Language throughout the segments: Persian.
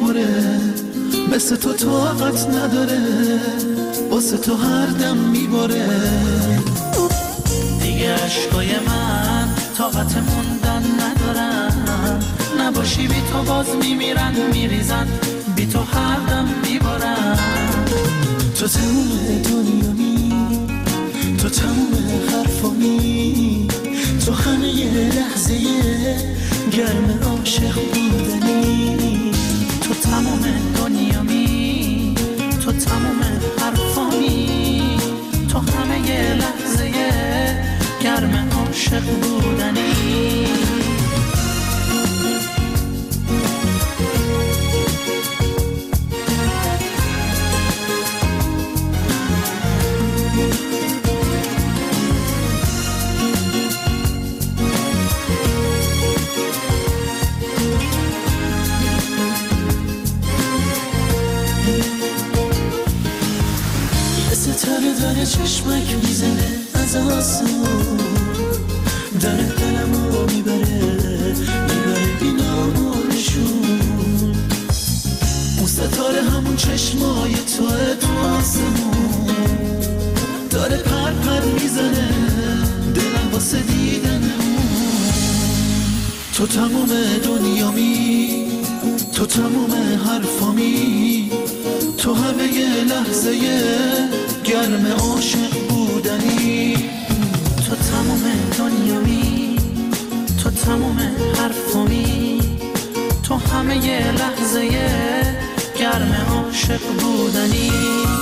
میخوره، مثل تو طاقت نداره، واسه تو هر دم میباره. دیگه عشقای من طاقت موندن ندارن، نباشی بی تو باز میمیرن میریزن، بی تو هر دم میبارن. تو تموم دنیامی، تو تموم حرفامی، تو همه یه لحظه گرم عاشق بودنی. تو تموم دنیامی، تو تموم حرفامی، تو همه یه لحظه گرم عاشق بودنی. ستاره داره چشمک میزنه از آسمون، داره دلمو میبره بینامونشون. اون ستاره همون چشمای توه تو آسمون، داره پر پر میزنه دلم واسه دیدنمون. تو تموم دنیامی، تو تموم حرفامی، تو همه یه لحظه گرم عاشق بودنی. تو تموم دنیامی، تو تموم حرفامی، تو همه یه لحظه گرم عاشق بودنی.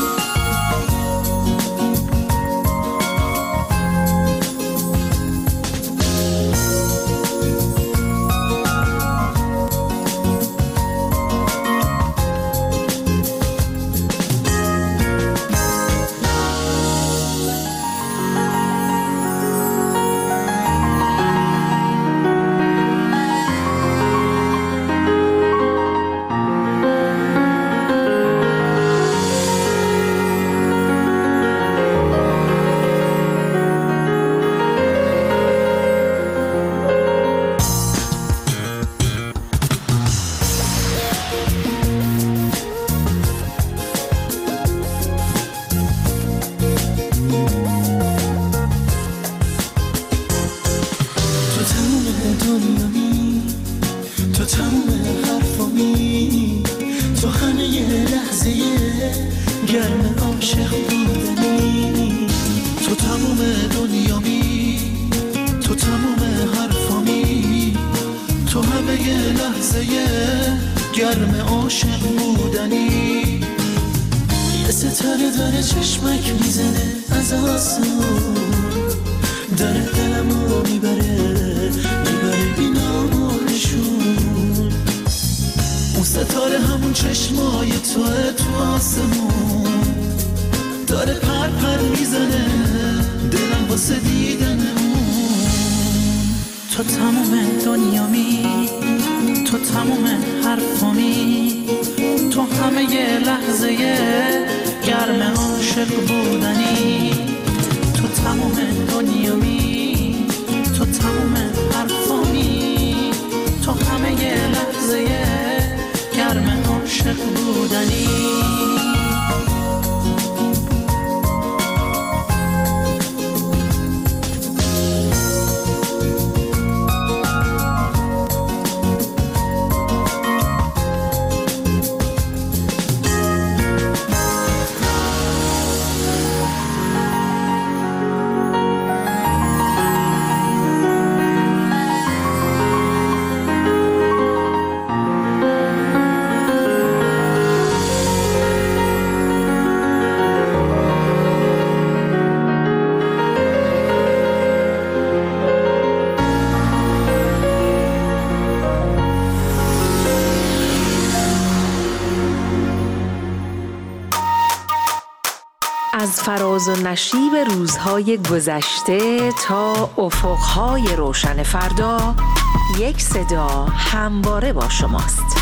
از فراز و نشیب روزهای گذشته تا افقهای روشن فردا، یک صدا همواره با شماست.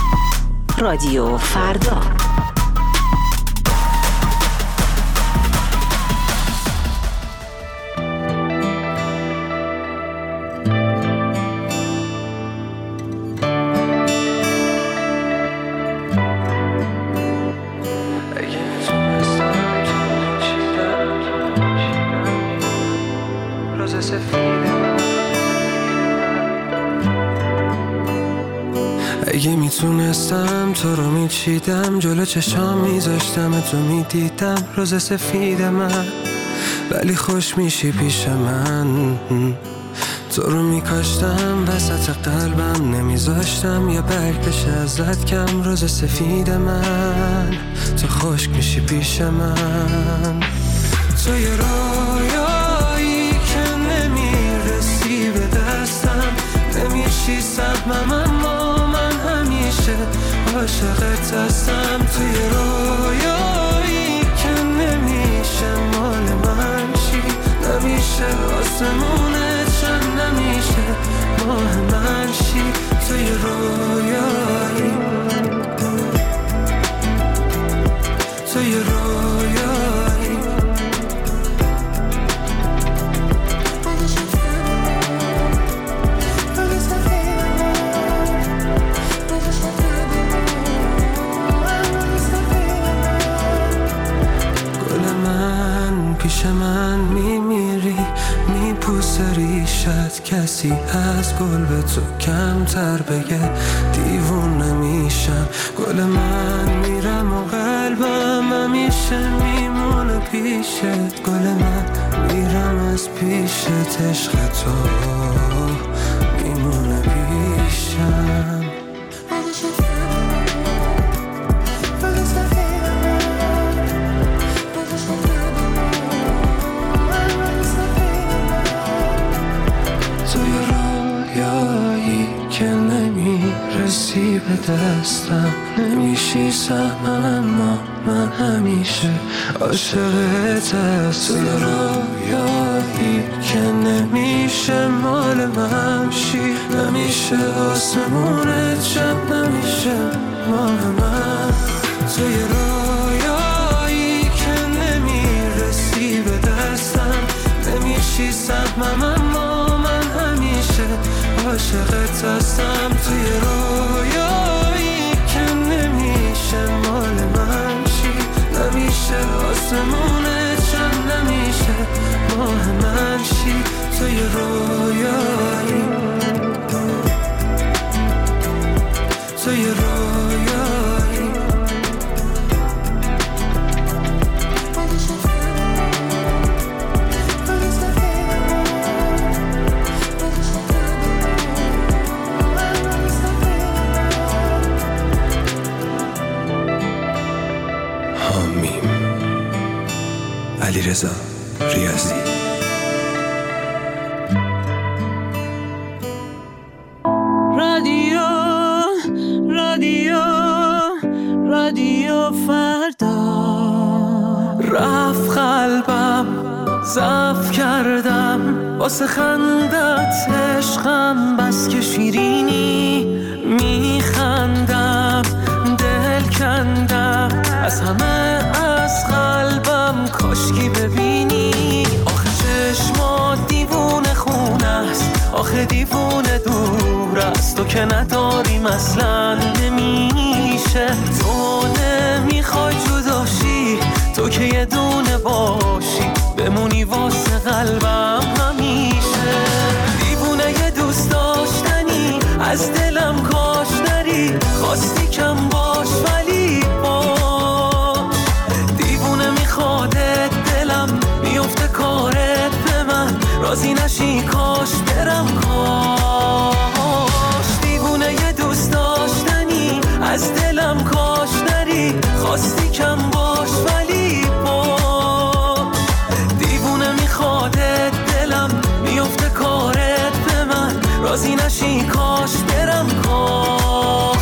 رادیو فردا. اگه میتونستم تو رو میچیدم، جلو چشام میذاشتم تو میدیدم روز سفید من، ولی خوش میشی پیش من. تو رو میکاشتم وسط قلبم، نمیذاشتم یا برگ بشه ازت کم روز سفید من. تو خشک میشی پیش من، تو یه رویایی که نمیرسی به دستم، نمیشی سهمم اما من همیشه عاشقت هستم. تو یه رویایی که نمیشه مال من چی، نمیشه آسمونت شن، نمیشه ماه من چی. تو یه رویایی، تو یه رویایی، گل من پیش من میمیری، میپوسه ریشت، کسی از گل به تو کمتر بگه دیوونه میشم. گل من میرم و قلبم همیشه میمونه پیشت، گل من میرم از پیشت، عشق تو میمونه پیشم. که نمیرسی به دستم، نمیشی سهمم اما من همیشه عاشقت هستم. تو رویایی که نمیشه مال من شی، نمیشه آسمونت شب، نمیشه مال من. تو رویایی که نمیرسی به دستم، نمیشی سهمم اما من همیشه عاشقت هستم. توی رویایی که نمیشه مال من چی، نمیشه آسمونت شن، نمیشه ماه من چی. توی رویایی، توی رویایی، علیرضا ریاضی. رادیو رادیو رادیو فردا، رفت قلبم ضعف کردم واسه خندت عشقم، بس که شیرینی میخندم، دل کندم از همه از قلبم، کاشکی ببینی آخه چشمات دیوونه خونه است، آخه دیوونه دور است، تو که نداریم اصلا نمیشه، تو نمیخوای جداشی، تو که یه دونه باشی بمونی واسه قلبم همیشه. دیوونه یه دوست داشتنی از دلم کاش نری، خواستی کم باش ولی باش، دیوونه میخوادت دلم میفته کارت به من، راضی نشی کاش برم کاش. دیوونه یه دوست داشتنی از دلم کاش نری، خواستی کم باش ولی باش، دیوونه میخوادت دلم میفته کارت به من، راضی نشی کاش برم کاش.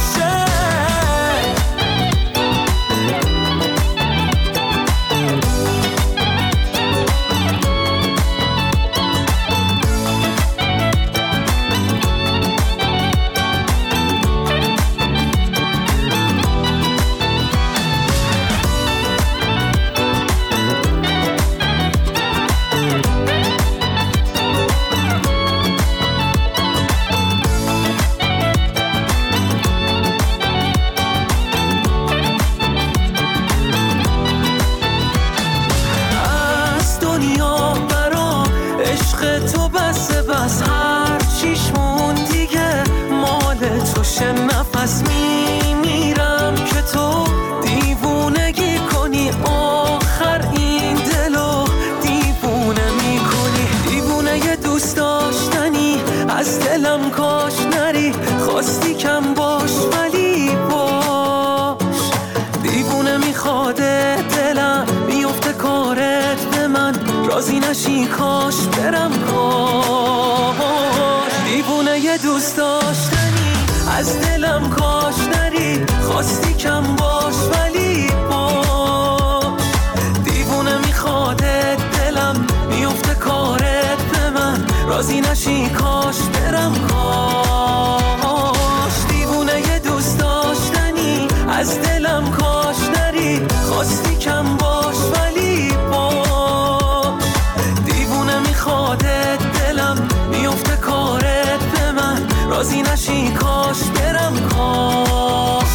راضی نشی کاش برم کاش. دیوونه ی دوست داشتنی از دلم کاش نری، خواستی کم باش ولی با دیوونه میخوادت دلم میفته کارت به من، راضی نشی کاش برم کاش. دیوونه ی دوست داشتنی از دلم کاش نری، خواستی کم باش ولی با دیوونه میخوادت دلم میفته کارت به من، راضی نشی کاش برم کاش.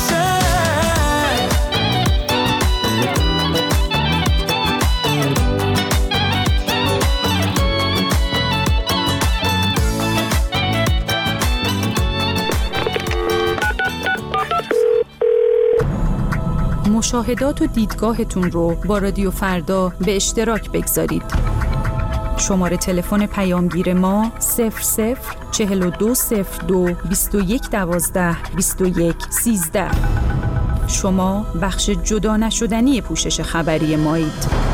مشاهدات و دیدگاهتون رو با رادیو فردا به اشتراک بگذارید. شماره تلفن پیامگیر ما 004202 2112 2113. شما بخش جدا نشدنی پوشش خبری مایید.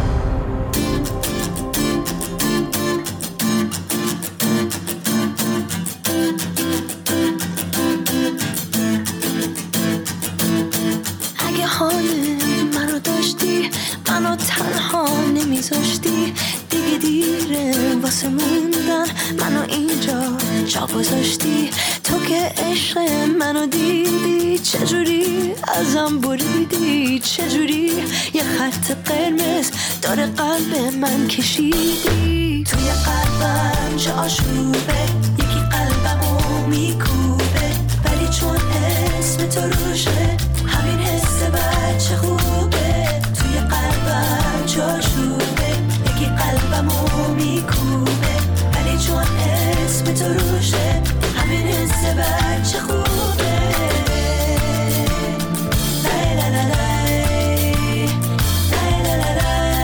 اگه حال منو داشتی، منو تنها نمیذاشتی، دیگه دیره واسه موندن، منو اینجا جا گذاشتی. تو که عشق منو دیدی، چجوری ازم بریدی، چجوری یه خط قرمز داره قلب من کشیدی. توی قلبم چه آشوبه، یکی قلبمو میکوبه، ولی چون اسم تو روشه همین حس بچه خوبه. توی قلبم چه آشوبه، یکی قلبمو میکوبه، ولی چون اسم تو روشه همین حس بچه خوبه. لای لای لای لای لای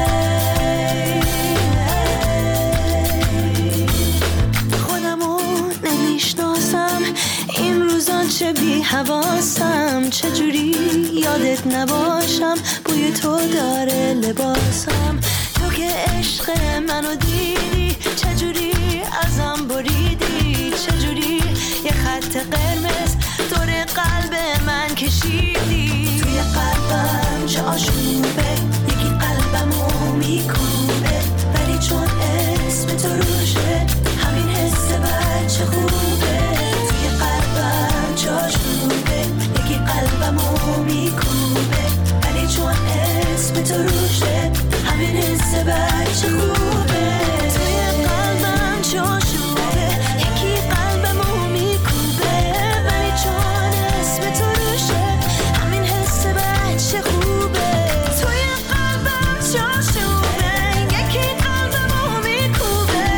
لای. خودمو نمیشناسم این روزان، چه بی حواسم، چجوری یادت نباشم، بوی تو داره لباسم. تو که عشق منو دیدی، چجوری ازم بریدی، چجوری یه خط قرمز دور قلب من کشیدی. توی قلبم چه آشوبه، یکی قلبمو میکوبه، ولی چون اسم تو روشه همین حس بچه خوبه. توی قلبم چه آشوبه، یکی قلبمو میکوبه، ولی چون اسم تو روشه همین حس بچه خوبه. توی قلبم چه آشوبه، یکی قلبمو میکوبه، ولی چون اسم تو روشه همین حس بچه خوبه. توی قلبم چه آشوبه، یکی قلبمو میکوبه،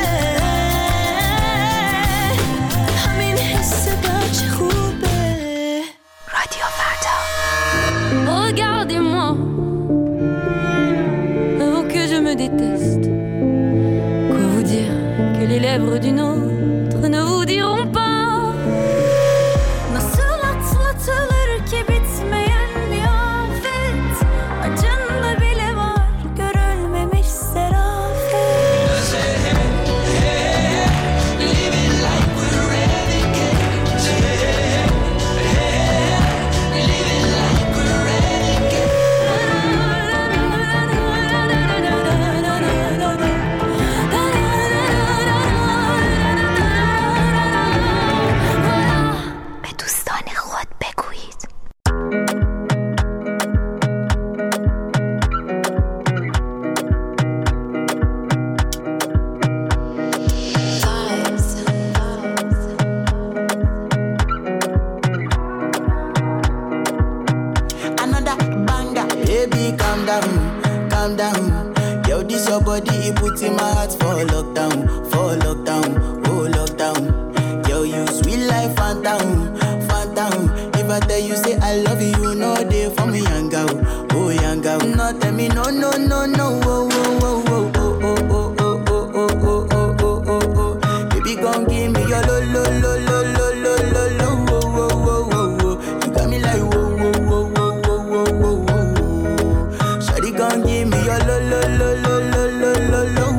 همین حس بچه خوبه. رادیو فردا. Regardez-moi, oh que je me déteste. Quoi vous dire que les lèvres d'une autre ne vous diront pas. Nasıl atlatılır ki bitmeyen bir afet, acında bile var görülmemiş serafet. Living like we're renegades. Living like we're renegades. به دوستان خود بگویید. Another banger, baby, calm down, calm down. Yo, this your body, it puts in my heart for lockdown, oh lockdown. Yo, you sweet life, phantom, phantom. If I tell you say I love you, you know they for me, young girl, oh young girl. No, tell me no, no, no, no, oh, oh, oh, oh, oh, oh, oh, oh, oh, oh, oh, oh, oh, oh. Baby, come give me your lo, lo, lo, lo, lo, lo, lo, lo, oh, oh, oh, oh, oh. You got me like whoa, whoa, whoa, whoa, whoa, whoa, whoa, whoa. Shawty, come give me your lo, lo, lo, lo, lo, lo, lo, lo.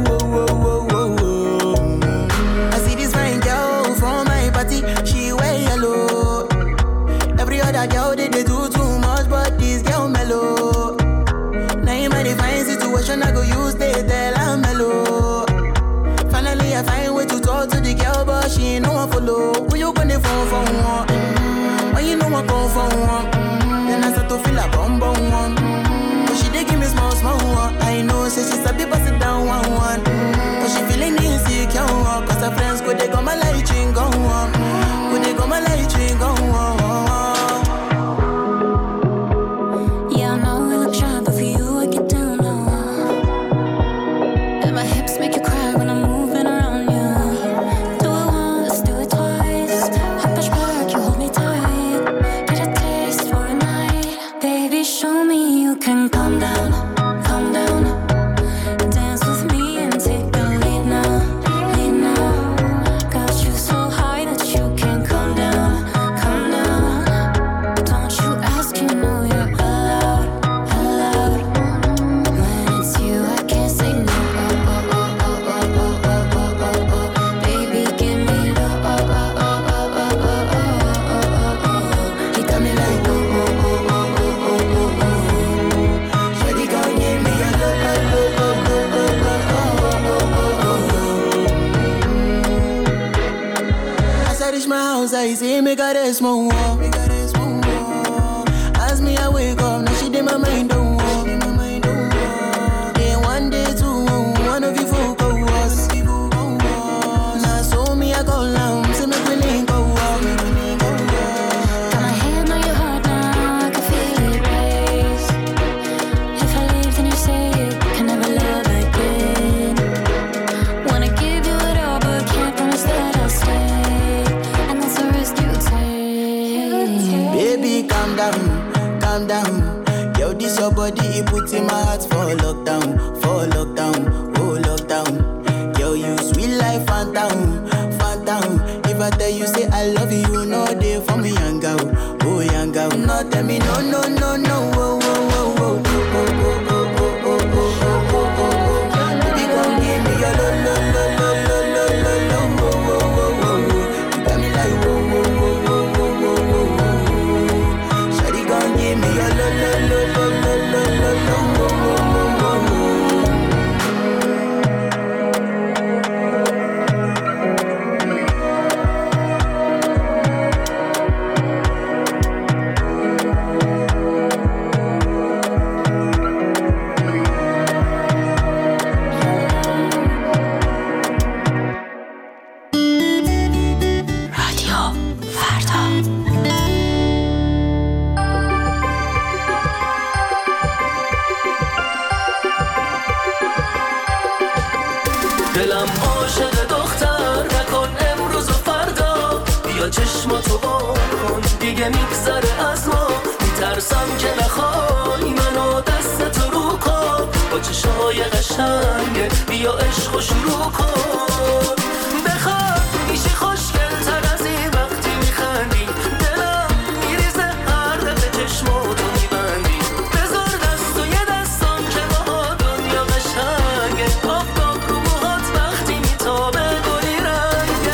the phone for one. When you know I go for one, then I start to feel a bum one. But she dey give me small one. I know, say she sabi pass it down one. But she feeling insecure, cause her friends go they go my light ring go on. Go they go my light ring go on. Yeah, I know we look shy, but for you I get down low. And my hips make you cry when I'm moving around you. Do it once, do it twice. I push back, you hold me tight. Get a taste for a night. Baby, show me you can calm down, calm down. Dance with me and take the lead now, lead now. Got you so high that you can't calm down, calm down. Don't you ask, you know you're allowed, allowed. When it's you, I can't say no. Baby, give me the He got me like Shawty gon' give me a As I reach my house, I see me got a small wall. As me I wake up, now she did my mind don't walk. Day one, day two, one of you folk go us. Now so me I go down, see me willing go walk. Got my hand on your heart now, I can feel it race. If I leave, then you say you can never love again. Wanna give you it all, but can't promise that I'll stay. And that's a risk you take. Baby, calm down, calm down. Yo, this your body, it puts in my heart for lockdown, oh lockdown. Yo, you sweet life, phantom, phantom. If I tell you say I love you, you know they for me, young girl, oh young girl. No, tell me no, no, no, no, oh, oh, oh, oh, oh, oh, oh, oh, oh, oh, oh, oh, oh. Baby, come give me your lo, lo, lo, lo, lo, lo, lo, lo, oh, oh, oh, oh. You got me like oh, oh, oh, oh, oh, oh, oh, oh. Shawty gon' give me your lo, lo, lo, lo, lo, lo, lo, lo, oh, oh, oh, oh, oh. رادیو فردا. دلم عاشق دختر نکن امروز و فردا. بیا چشماتو بکن دیگه میگذره از ما. میترسم که نخوای منو دستتو رو کن. با چشمای قشنگه بیا عشقو شروع کن. بخواد میشی خوشگل تر از این وقتی میخندی. دلم میریزه هر دفعه چشماتو میبندی. بذار دست و یه دستم که با دنیا قشنگه. آفتاب رو موهات وقتی میتابه گلی رنگه.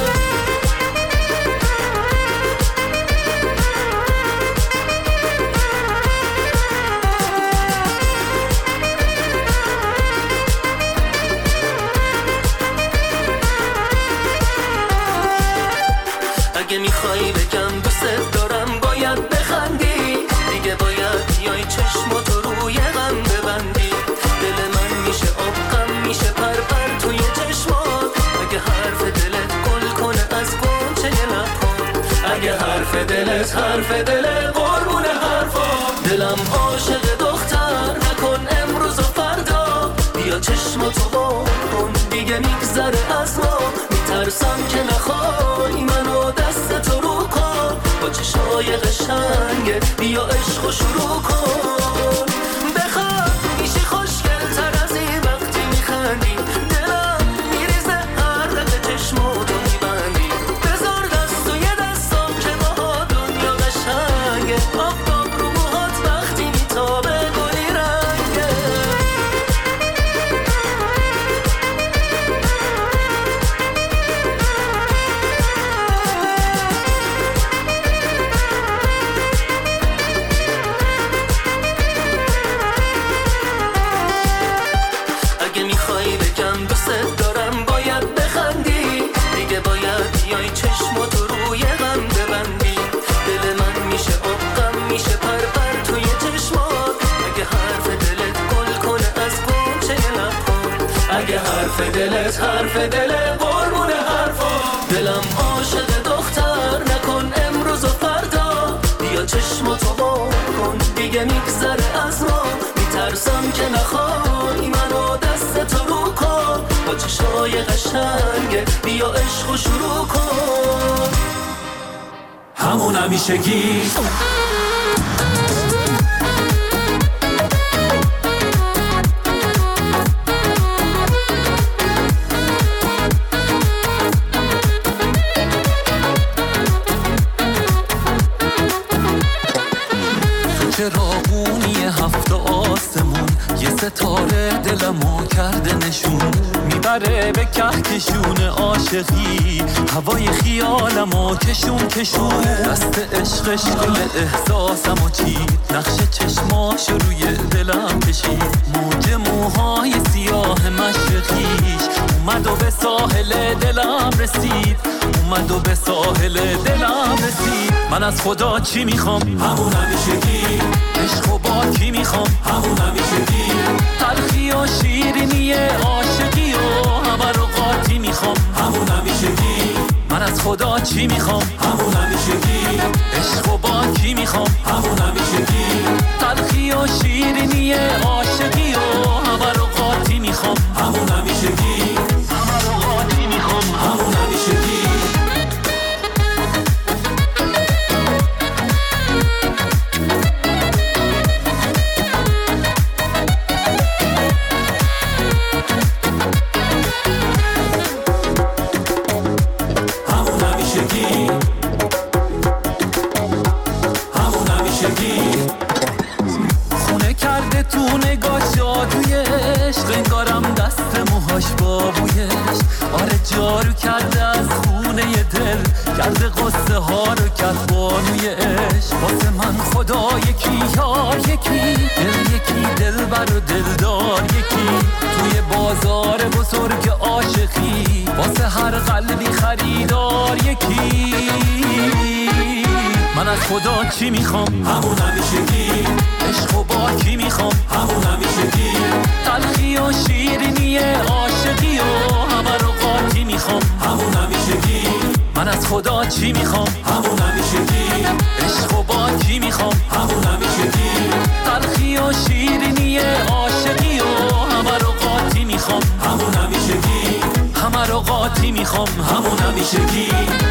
اگه میخوایی بگم دوست دارم باید بخندی. دیگه باید بیای چشماتو روی غم ببندی. دل من میشه آب غم میشه پر توی چشمات. اگه حرف دلت گل کنه از گنچه لب‌هات. اگه حرف دلت قربون حرفات. دلم عاشق دختر نکن امروز و فردا. بیا چشماتو بکن دیگه میگذره از ما. میترسم که نخوای منو دستتو رو کن. با چشمای قشنگه بیا عشقو شروع کن. بخواد میشی خوشگل تر از این وقتی میخندی. دلم میریزه هر دفعه چشماتو میبندی. بذار دست و یه دستم که با دنیا قشنگه. آفتاب رو موهات وقتی میتابه گلی رنگه. حرف دلت حرف دل قربون حرفا. دلم عاشق دختر نکن امروز و فردا، بیا چشماتو بار کن دیگه میگذره از ما. میترسم که نخوای منو دست تو رو کن، با چشای قشنگه بیا عشقو شروع کن. همون همیشگی چراغونی هفت آسمون یه ستاره دلمو کرده نشون، میبره به کهکشون عاشقی هوای خیالمو کشون کشون. دست عشقش گل احساسمو چید، نقش چشماش روی دلم کشید. موج موهای سیاه مشرقیش اومد و به ساحل دلم رسید، اومد و به ساحل دلم رسید. من از خدا چی میخوام؟ همون همیشگی. عشق و با کی میخوام؟ همون همیشگی. تلخی و شیرینی عاشقی و همه رو قاطی میخوام. همون همیشگی. من از خدا چی میخوام؟ همون همیشگی. عشق و با کی میخوام؟ همون همیشگی. تلخی و شیرینی عاشقی و همه رو قاطی میخوام. همون همیشگی. همه رو قاطی میخوام. همون همیشگی. خونه کرده تو نگاه جادوی عشق، انگارم دست موهاش بابویش. آره جارو کرده از خونه دل، کرده قصه ها رو کرد بانوی عشق. واسه من خدا یکی یار یکی، دل یکی دل بر و دلدار یکی. توی بازار بزرگ عاشقی واسه هر قلبی خریدار یکی. من از خدا چی میخوام؟ همون همیشگی. عشق و با کی میخوام؟ همون همیشگی. تلخی و شیرینی عاشقی و همه رو قاطی میخوام. همون همیشگی. من از خدا چی میخوام؟ همون همیشگی. عشق و با کی میخوام؟ همون همیشگی. تلخی و شیرینی عاشقی و همه رو قاطی میخوام. همون همیشگی. همه رو قاطی میخوام. همون همیشگی.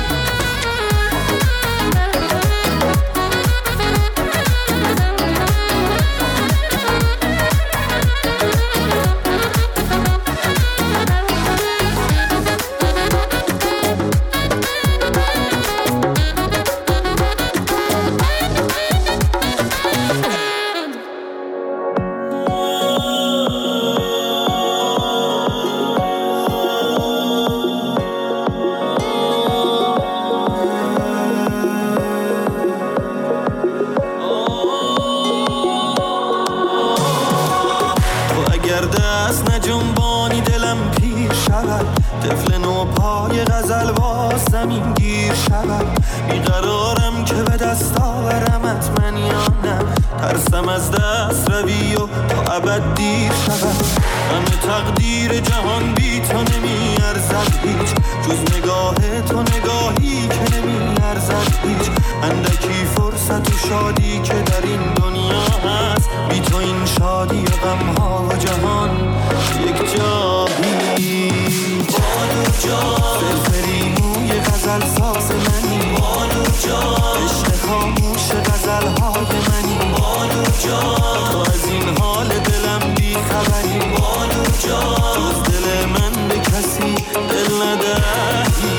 طفل نو پای غزل باز زمین گیر شود. بیقرارم که به دست آورمت من یا نه، ترسم از دست روی و تا ابد دیر شود. همه تقدیر جهان بی تو نمی ارزد هیچ، جز نگاه تو نگاهی که نمی ارزد هیچ. اندکی فرصت و شادی که در این دنیا هست، بی تو این شادی و غمها و جهان یک جایی. بانو جان سرفری موی غزل ساز منی، بانو جان عشق خاموش غزل های منی، بانو جان تو از این حال دلم بی خبری، بانو جان جز دل من به کسی دل ندهی.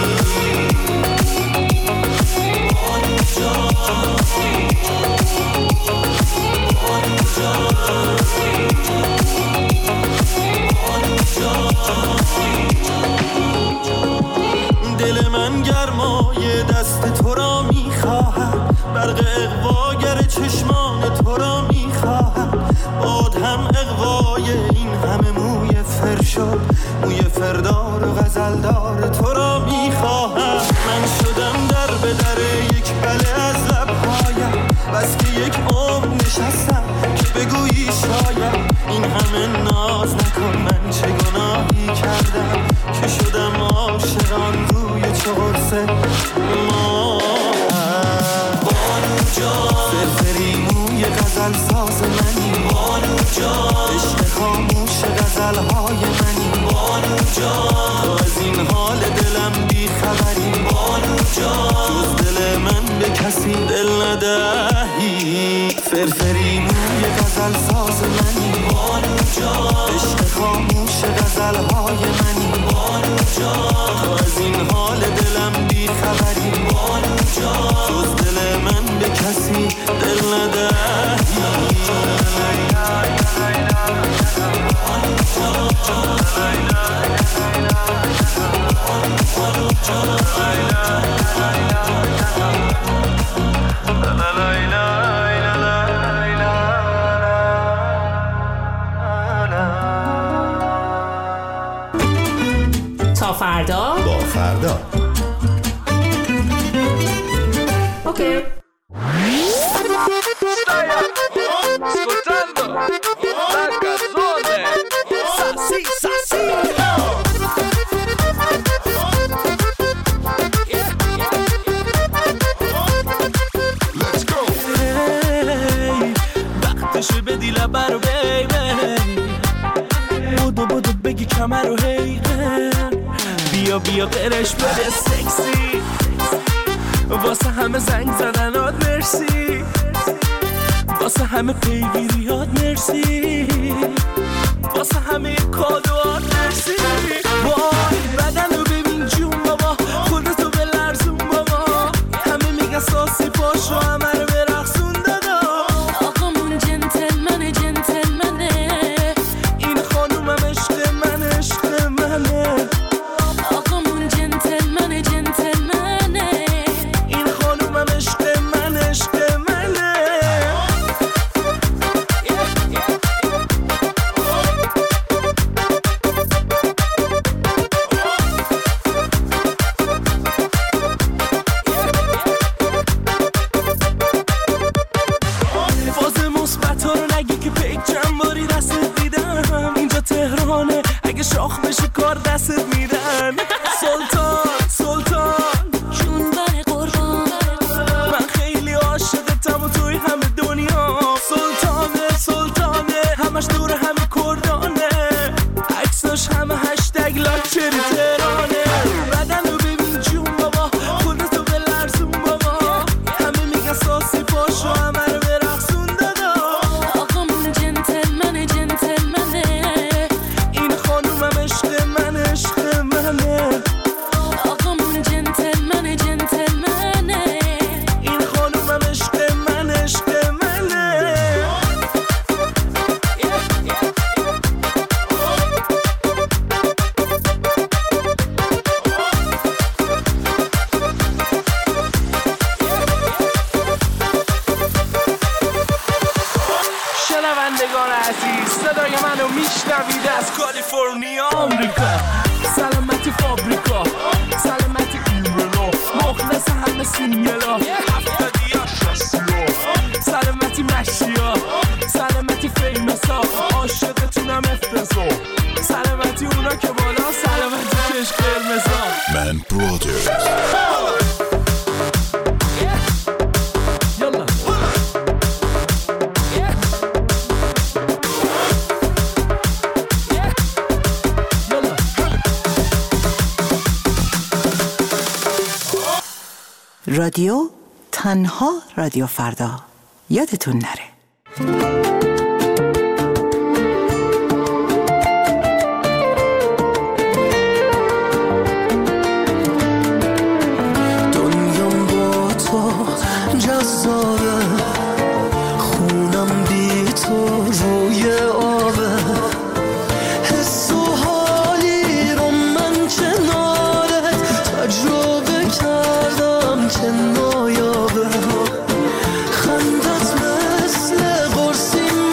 بانو جان بانو جان دل من گرمای دست تو را میخواهد، برق اغواگر چشمان تو را میخواهد. باد هم اغوای این همه موی فرشاد، موی فردار و غزلدار تو را میخواهد. من شدم در به در یک بله از لبهایم، بس که یک عمر نشستم که بگویی شاید این هم همه ناز نکن، من چه گناهی کردم که شدم عاشقان روی چهارسه ما. بانو جان فرفری موی غزل ساز منی، بانو جان عشق خاموش غزلهای منی، بانو جان تو از این حال دلم بی خبری، بانو جان جز دل من به کسی دل ندهی. فرفری موی غزل ساز منی، بانو جان عشق خاموش غزلهای منی، بانو جان تو از این حال دلم بی خبری، بانو جان جز دل من به کسی دل ندهی. تا فردا با فردا. اوکی. وقتشه بدی لبه رو بیبی، بودو بگی کمر رو هیقن، بیا بیا قرش بده سکسی، واسه همه زنگ زدنات مرسی، واسه همه پیگیریات مرسی، واسه همه کادوات مرسی. وای بدن رو ببین جون بابا، خودتو به لرزون بابا، همه میگن ساسی پاشو همه رو برقصون دادا. آقامون جنتلمنه جنتلمنه، این خانومم عشق من عشق منه. آقامون جنتلمنه جنتلمنه، این خانومم عشق من عشق منه. فاز مثبت ها رو نگی که پیک چند باری دستت دیدم، اینجا تهرانه اگه شاخ بشه کار دستت میدن. سلطان سلطان جون بر قربان، من خیلی عاشقتم و توی همه دنیا. سلطانه سلطانه همش دور همه کردانه، عکساش همه هشتگ لاکچری تهرانه. بدن رو ببین جون بابا، خودتو به لرزون بابا، همه میگن ساسی پاشو همه رو برقصون دادا. آقامون جنتلمنه جنتلمنه، این خانومم عشق من عشق منه. آقامون جنتلمنه جنتلمنه، این خانومم عشق من عشق منه. شنوندگان عزیز، صدای منو میشنوید از کالیفرنیا آمریکا. سلامتی فابریکا، سلامتی ایمرلا، مخلص همه سینگلا، هفتادی ها شستیا، سلامتی مشیا، سلامتی فیمسا، عاشقتونم افتضا، سلامتی اونا که بالا، سلامتی کش قرمزا. من برادرز. یالا رادیو تنها رادیو فردا، یادتون نره. دنیام با تو جذابه، خونم بی تو روی آبه، حس و حالی رو من کنارت تجربه کردم که نایابه. خندت مثل قرصی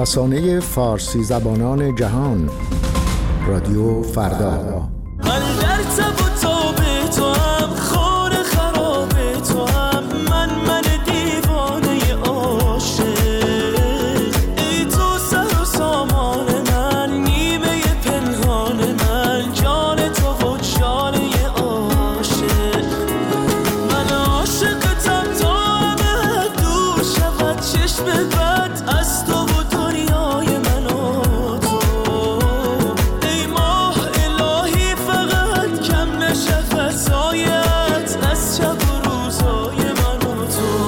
رسانه فارسی زبانان جهان، رادیو فردا. من در تب و تاب تو هم، خار خراب تو هم، من دیوانه عاشق. ای تو سر و سامان من، نیمه پنهان من، جان تو و جانه عاشق. من عاشقتم تا همه دور شود چشم بد از تو و دنیای من و تو. ای ماه الهی فقط کم نشه فضایت از شب و روزای من و تو.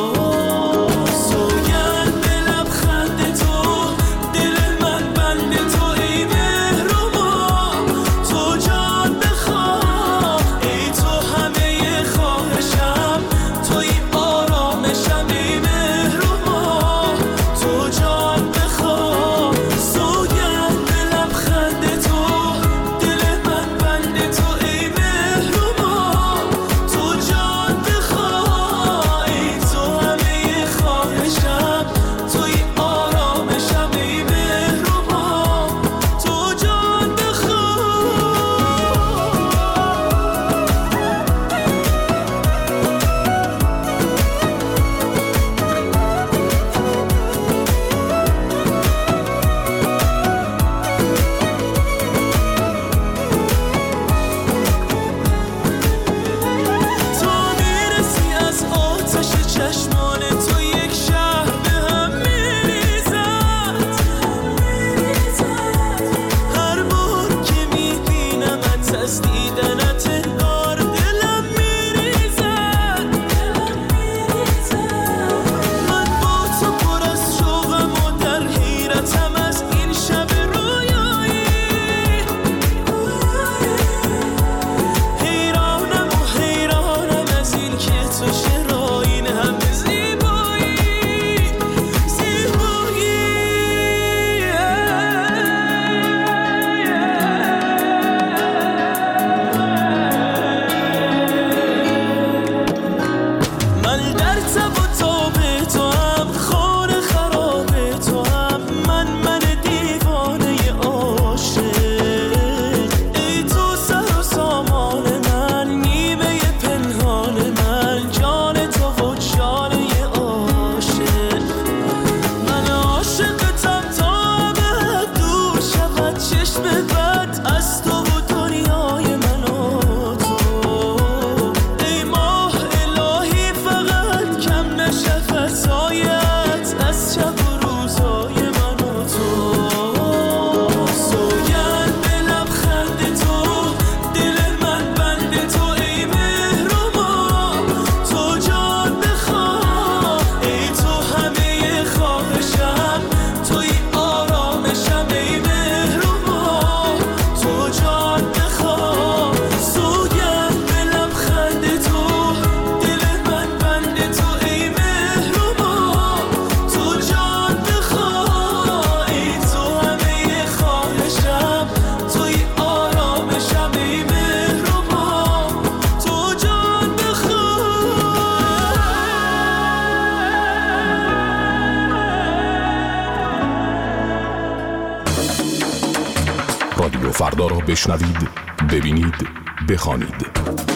سوگند به لبخند تو، دل من بند تو، ای مهربان تو جان بخواه. ای تو همه خواهشم، توی آرامشم، ای مهربان تو جان بخواه. سوگند به لبخند تو، دل من بند تو، ای مهربان تو جان بخواه. ای تو همه خواهشم، توی آرامشم، ای مهربان تو جان بخواه. تو میرسی از آتش چشمان تو، یک شهر به هم میریزد. هر بار که میبینمت از دیدنت انگار دلم میریزد. من با تو پر از شوقم و در حیرتم از این شب رویایی. حیرانم از این که تو چرا این همه زیبایی. من در تب و تاب تو هم، خار خراب تو هم، من دیوانه عاشق. ای تو سر و سامان من، نیمه پنهان من، جان تو و جانه عاشق. من عاشقتم تا همه دور شود چشم بد از تو و دنیای من و تو. ای ماه الهی فقط کم نشه فضایت از شب و روزای من و تو. سوگند به لبخند تو، دل من بند تو، ای مهربان تو جان بخواه. ای تو همه خواهشم، توی آرامشم، ای مهربان تو جان بخواه. سوگند به لبخند تو، دل من بند تو، ای مهربان تو جان بخواه. ای تو همه خواهشم، توی آرامشم، ای مهربان تو جان بخواه. رادیو فردا را بشنوید، ببینید، بخوانید.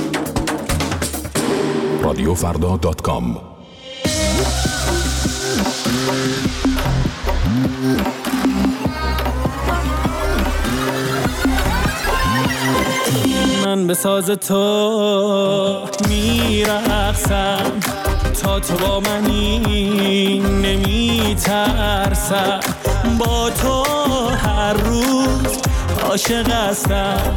رادیوفردا.com. من به ساز تو میرقصم، تا تو با منی نمیترسم. با تو هر روز عاشق هستم،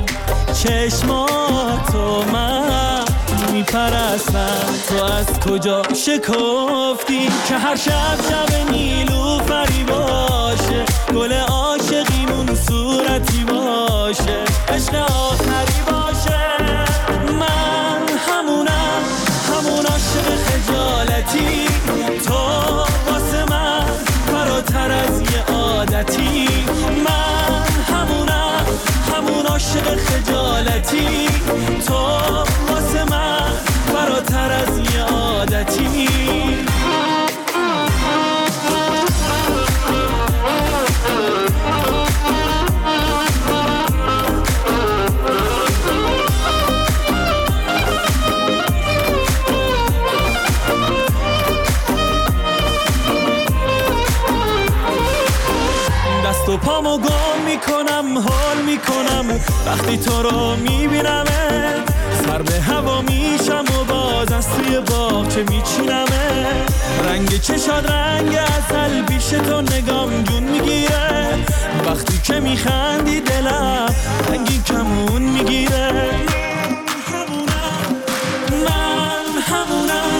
چشماتو من میپرستم. تو از کجا شکفتی که هر شب نیلوفری باشه، گل عاشقیمون صورتی باشه، عشق آخری باشه. من همونم، همون عاشق خجالتی، تو واسه من فراتر از یه عادتی. من همونم، همون عاشق خجالتی، تو واسه من فراتر از یه عادتی. میکنم وقتی تو رو میبینمت، سر به هوا میشم و باز از توی باغچه میچینمه. رنگ چشات رنگ عسل، پیش تو نگام جون میگیره، وقتی که میخندی دلم رنگی کمون میگیره. من همونم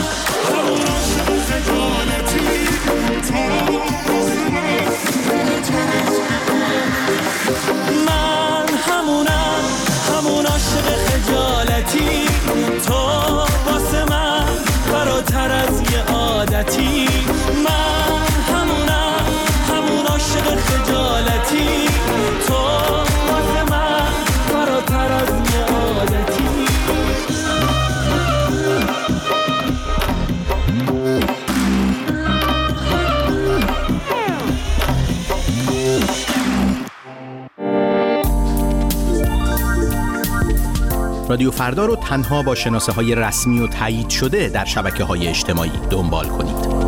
همون عاشق خجالتی، تو واسه من فراتر از یه عادتی. من همون عاشق خجالتی، تو واسه من فراتر از یه عادتی. رادیو فردا رو تنها با شناسه‌های رسمی و تایید شده در شبکه‌های اجتماعی دنبال کنید.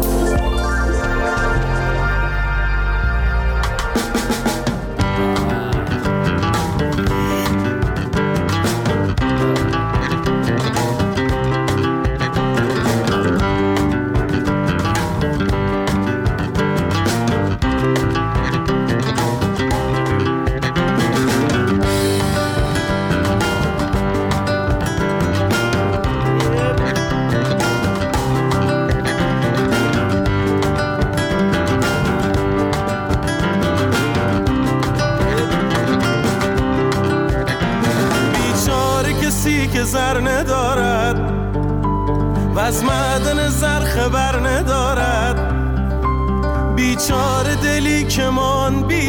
زر ندارد و از معدن زر خبر ندارد، بیچاره دلی که من بی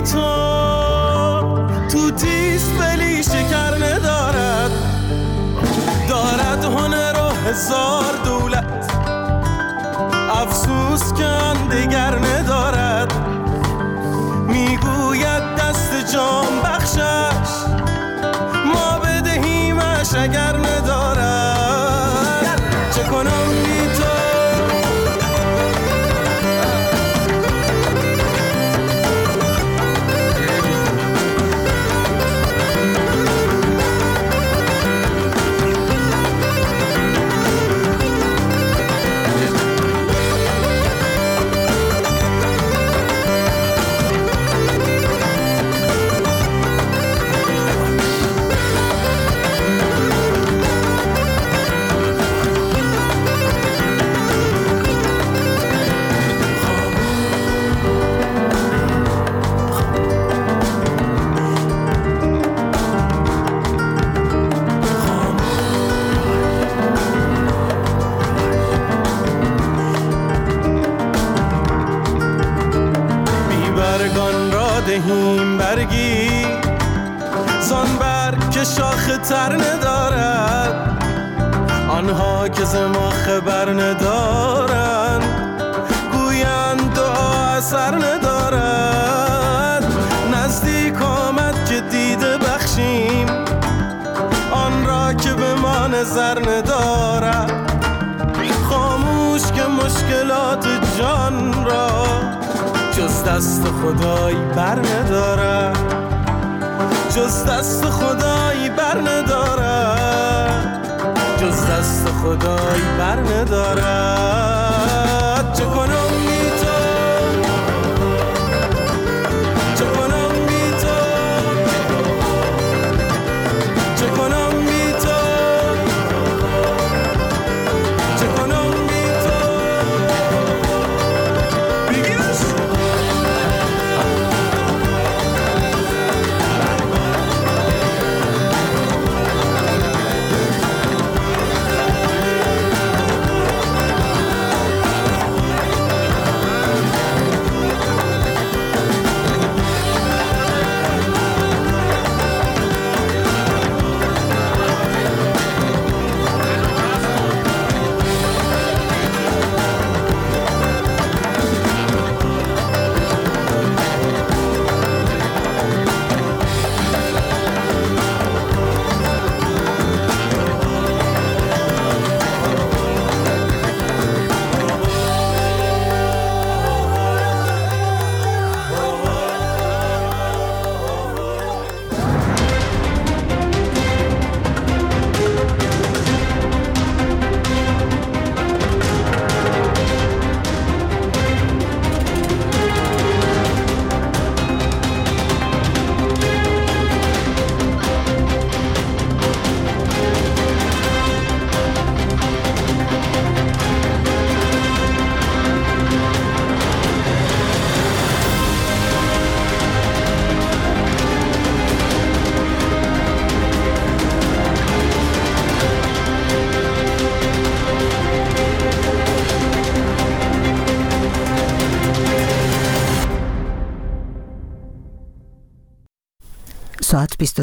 تو تیز ولی شکر ندارد. دارد هنر و هزار دولت، افسوس که آن دگر ندارد. میگوید دست جان بخشش، ما بدهیمش اگر ندارد. چه کنم بی تو دهیم برگی زان برگ که شاخه تر ندارد، آنها که ز ما خبر ندارند گویند دعا اثر ندارد. نزدیک آمد که دیده بخشیم آن را که به ما نظر ندارد. خاموش که مشکلات جان را جز دست خدایی بر ندارد، جز دست خدایی بر ندارد، جز دست خدایی بر ندارد. چه کنم بی تو، چه کنم بی تو، چه کنم بی تو، چه کنم بی تو. بگیرش ساعت